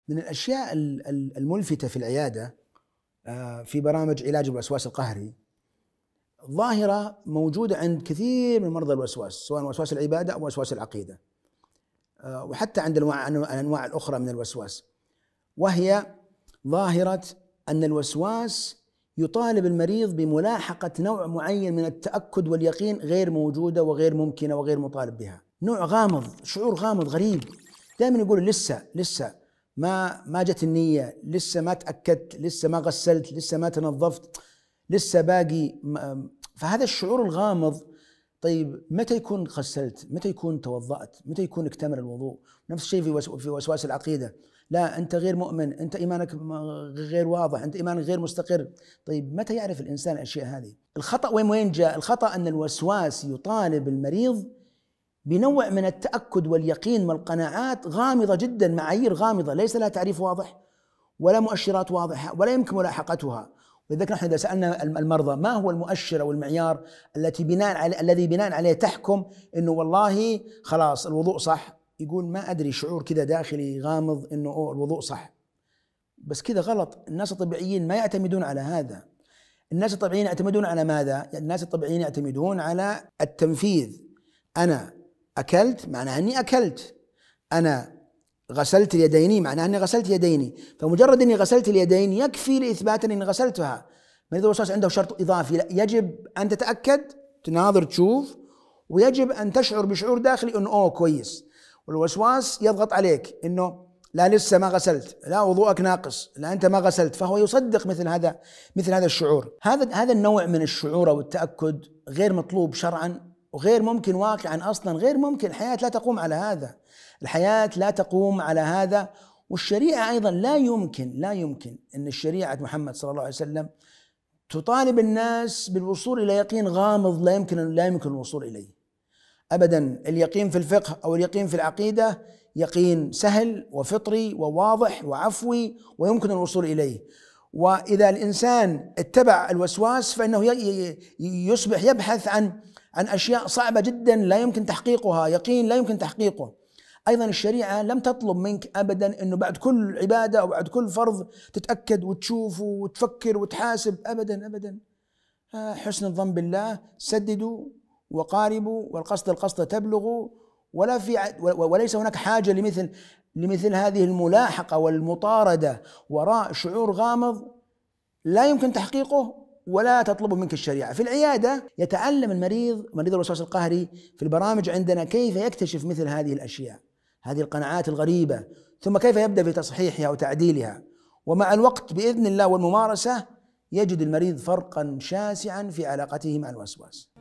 من الأشياء الملفتة في العيادة في برامج علاج الوسواس القهري ظاهرة موجودة عند كثير من مرضى الوسواس، سواء وسواس العبادة أو وسواس العقيدة، وحتى عند الأنواع الأخرى من الوسواس، وهي ظاهرة أن الوسواس يطالب المريض بملاحقة نوع معين من التأكد واليقين غير موجودة وغير ممكنة وغير مطالب بها. نوع غامض، شعور غامض غريب، دائما يقول لسه ما جت النية، لسه ما تأكدت، لسه ما غسلت، لسه ما تنظفت، لسه باقي. فهذا الشعور الغامض، طيب متى يكون غسلت؟ متى يكون توضأت؟ متى يكون اكتمل الوضوء؟ نفس الشيء في وسواس العقيدة، لا أنت غير مؤمن، أنت إيمانك غير واضح، أنت إيمانك غير مستقر. طيب متى يعرف الإنسان الأشياء هذه؟ الخطأ وين جاء؟ الخطأ أن الوسواس يطالب المريض بنوع من التأكد واليقين والقناعات غامضة جدا، معايير غامضة ليس لها تعريف واضح ولا مؤشرات واضحة ولا يمكن ملاحقتها. ولذلك نحن إذا سألنا المرضى ما هو المؤشر أو المعيار الذي بناء عليه تحكم إنه والله خلاص الوضوء صح، يقول ما أدري، شعور كذا داخلي غامض إنه الوضوء صح. بس كذا غلط. الناس الطبيعيين ما يعتمدون على هذا. الناس الطبيعيين يعتمدون على ماذا؟ الناس الطبيعيين يعتمدون على التنفيذ. أنا أكلت معناه أني أكلت، أنا غسلت اليدين معناه أني غسلت يديني، فمجرد أني غسلت اليدين يكفي لإثبات أني غسلتها. مريض الوسواس عنده شرط إضافي، يجب أن تتأكد، تناظر تشوف، ويجب أن تشعر بشعور داخلي أنه كويس. والوسواس يضغط عليك أنه لا لسه ما غسلت، لا وضوءك ناقص، لا أنت ما غسلت، فهو يصدق مثل هذا الشعور. هذا النوع من الشعور أو التأكد غير مطلوب شرعا وغير ممكن واقعا أصلا، غير ممكن. الحياة لا تقوم على هذا، الحياة لا تقوم على هذا. والشريعة أيضا لا يمكن أن الشريعة محمد صلى الله عليه وسلم تطالب الناس بالوصول إلى يقين غامض لا يمكن الوصول إليه أبدا. اليقين في الفقه أو اليقين في العقيدة يقين سهل وفطري وواضح وعفوي ويمكن الوصول إليه. وإذا الإنسان اتبع الوسواس فإنه يصبح يبحث عن أشياء صعبة جدا لا يمكن تحقيقها، يقين لا يمكن تحقيقه. أيضا الشريعة لم تطلب منك أبدا أنه بعد كل عبادة أو بعد كل فرض تتأكد وتشوف وتفكر وتحاسب، أبدا. حسن الظن بالله، سددوا وقاربوا والقصد تبلغوا، وليس هناك حاجة لمثل هذه الملاحقة والمطاردة وراء شعور غامض لا يمكن تحقيقه ولا تطلبه منك الشريعة. في العيادة يتعلم مريض الوسواس القهري في البرامج عندنا كيف يكتشف مثل هذه الأشياء، هذه القناعات الغريبة، ثم كيف يبدأ في تصحيحها وتعديلها. ومع الوقت بإذن الله والممارسة يجد المريض فرقا شاسعا في علاقته مع الوسواس.